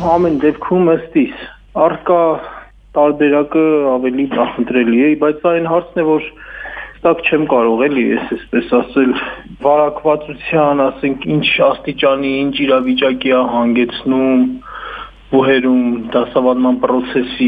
ամեն դեպքում ըստ իս առկա տարբերակը ավելի նախընտրելի է, բայց այն հարցն է, որ ստակ չեմ կարող էլի ես այսպես ասել վարակվածության, ասենք ինչ աստիճանի, ինչ իրավիճակի է հանգեցնում բուհերում դասավանդման process-ի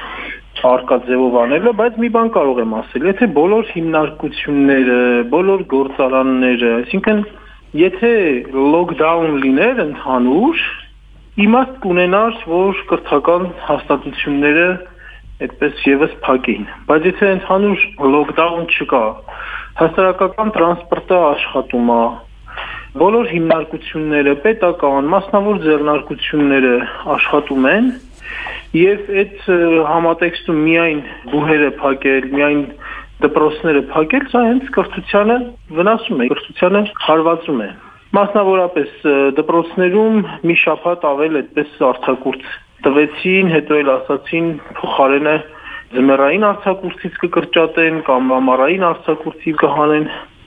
արկա ձևով անելը, բայց մի բան կարող եմ ասել, եթե բոլոր հիմնարկությունները, բոլոր գործարանները, այսինքն եթե lockdown լիներ ընդհանուր, իմաստ կունենար, որ կրթական հաստատությունները այդպես եւս փակեին, բայց եթե ընդհանուր lockdown չկա, հասարակական տրանսպորտը աշխատում է, բոլոր հիմնարկությունները, պետական, մասնավոր ձեռնարկությունները աշխատում են, եւ այդ համատեքստում միայն բուհերը փակել, միայն դպրոցները փակել, սա հենց կրթությանը վնասում է, կրթությանը հարվածում է։ Մասնավորապես դպրոցներում մի շաբաթ ավել այդպես արձակուրդ տվեցին, հետո էլ ասացին փոխարենը ձմեռային արձակուրդից կկրճատեն կամ ամառային արձակուրդի կհանեն։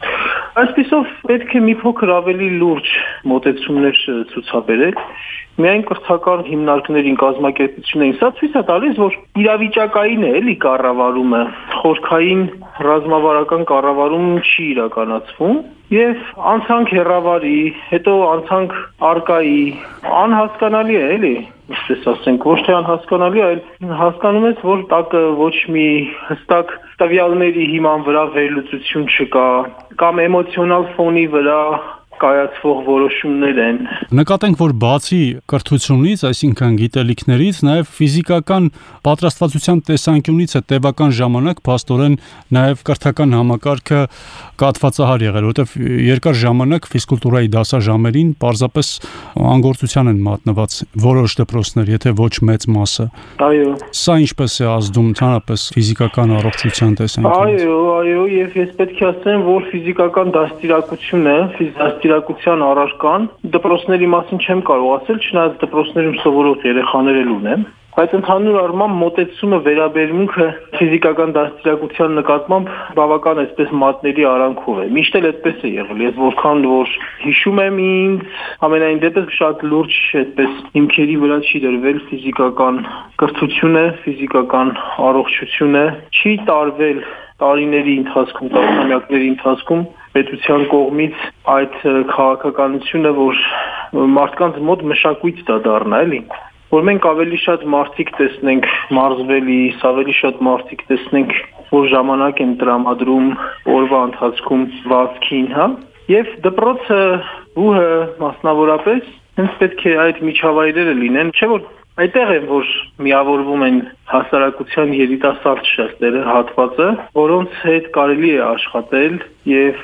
Այսպիսով պետք է մի փոքր ավելի լուրջ մոտեցումներ ցուցաբերել, միայն կրթական հիմնարկներին կազմակերպություններին, սա ցույց է տալիս, որ իրավիճակային է էլի կառավարումը, խորքային ռազմավարական կառավարում չի իրականացվում եւ անցանք հերավարի, հետո անցանք արկայի, անհասկանալի է էլի, ինչպես ասենք, ոչ թե անհասկանալի, այլ հասկանում ես, որ տակը ոչ մի հստակ տվյալների հիման վրա վերլուծություն չկա, կամ էմոցիոնալ ֆոնի վրա կայացվող որոշումներ են։ Նկատենք, որ բացի կրթությունից, այսինքն գիտելիքներից, նաև ֆիզիկական պատրաստվածության տեսանկյունից է տևական ժամանակ փաստորեն նաև կրթական համակարգը կաթվածահար եղել, որովհետև երկար ժամանակ ֆիզկուլտուրայի դասաժամերին պարզապես անգործության են մատնված որոշ դպրոցներ, եթե ոչ մեծ մասը։ Այո։ Սա ինչպես է ազդում ընդհանրապես ֆիզիկական առողջության տեսանկյունից։ Այո, եւ ես պետք է ասեմ, որ ֆիզիկական դաստիարակությունը, դաստիարակության առարկան դպրոցների մասին չեմ կարող ասել, չնայած դպրոցներում սովորող երեխաներ էլ ունեմ, բայց ընդհանուր առմամբ մոտեցումը վերաբերմունքը ֆիզիկական դաստիարակության նկատմամբ բավական այսպես մատնելի արանքով է։ Միշտ էլ այդպես է եղել։ Ես որքան որ հիշում եմ ինձ, ամենայն դեպս շատ լուրջ այդպես հիմքերի վրա չի դրվել ֆիզիկական կրթությունը, ֆիզիկական առողջությունը, չի տարվել տարիների ընթացքում, տասնամյակների ընթացքում պետության կողմից այդ քաղաքականությունը, որ մարդկանց մոտ մշակույթ դա դառնա, էլի, որ մենք ավելի շատ մարդիկ տեսնենք մարզվելիս, ավելի շատ մարդիկ տեսնենք, որ ժամանակ են տրամադրում օրվա ընթացքում վազքին, հա, եւ դպրոցը, բուհը մասնավորապես հենց պետք է այդ միջավայրերը լինեն, չէ՞ որ այդտեղ է, որ միավորվում են հասարակության երիտասարդ շերտերը, հատվածը, որոնց հետ կարելի է աշխատել եւ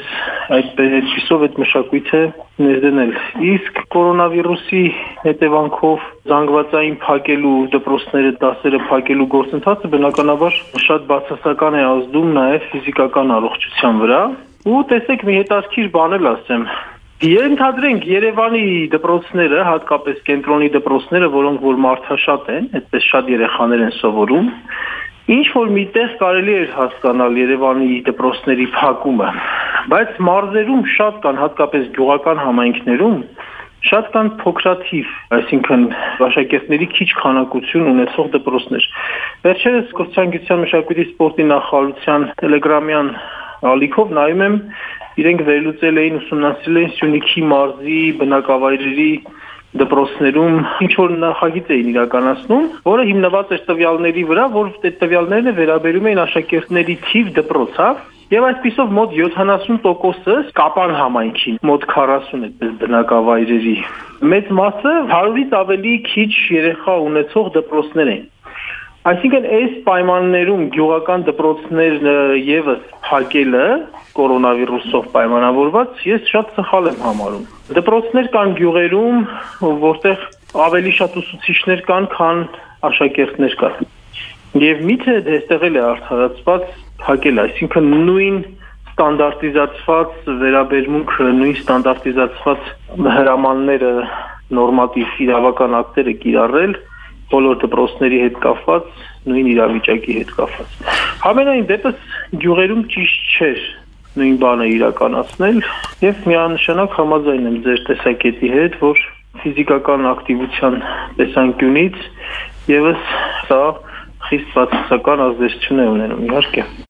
այդպիսով այդ մշակույթը ներդնել։ Իսկ կորոնավիրուսի հետևանքով զանգվածային փակելու դպրոցները, դասերը փակելու գործընթացը բնականաբար շատ բացասական է ազդում նաեւ ֆիզիկական առողջության վրա։ Ու տեսեք, մի հետաքրքիր բան էլ ասեմ։ Ենթադրենք Երևանի դպրոցները, հատկապես կենտրոնի դպրոցները, որոնք որ մարդաշատ են, այդպես շատ երեխաներ են սովորում, ինչ որ միտեղ կարելի է հասկանալ Երևանի դպրոցների փակումը, բայց մարզերում շատ կան, հատկապես գյուղական համայնքներում, շատ կան փոքրաթիվ, այսինքն աշակերտների քիչ քանակություն ունեցող դպրոցներ։ Վերջերս Կրթության, մշակույթի, սպորտի նախարարության տելեգրամյան ալիքով նայում եմ, իրենք վերլուծել էին, ուսումնասիրել էին Սյունիքի մարզի բնակավայրերի դպրոցներում ինչ որ նախագիծ էին իրականացնում, որը հիմնված էր տվյալների վրա, որ այդ տվյալները վերաբերում էին աշակերտների թիվ դպրոցով, եւ այսպիսով մոտ 70%-ը Կապան համայնքին, մոտ 40 այդպես բնակավայրերի։ Մեծ մասը 100-ից ավելի քիչ երեխա ունեցող դպրոցներ են։ Այսինքն այս պայմաններում գյուղական դպրոցներն եւս փակելը կորոնավիրուսով պայմանավորված ես շատ սխալ եմ համարում։ Դպրոցներ կան գյուղերում, որտեղ ավելի շատ ուսուցիչներ կան, քան աշակերտներ կան։ Եվ միթե այստեղ էլ է արդարացված փակելը, այսինքն նույն ստանդարտիզացված վերաբերմունքը, նույն ստանդարտիզացված հրամանները, նորմատիվ իրավական ակտերը կիրառել բոլոր դպրոցների հետ կապված, նույն իրավիճակի հետ կապված։ Համենայն դեպս գյուղերում ճիշտ չէր նույն բանը իրականացնել եւ միանշանակ համաձայն եմ ձեր տեսակետի հետ, որ ֆիզիկական ակտիվության տեսանկյունից եւս սա խիստ բացասական ազդեցություն է ունենում իհարկե։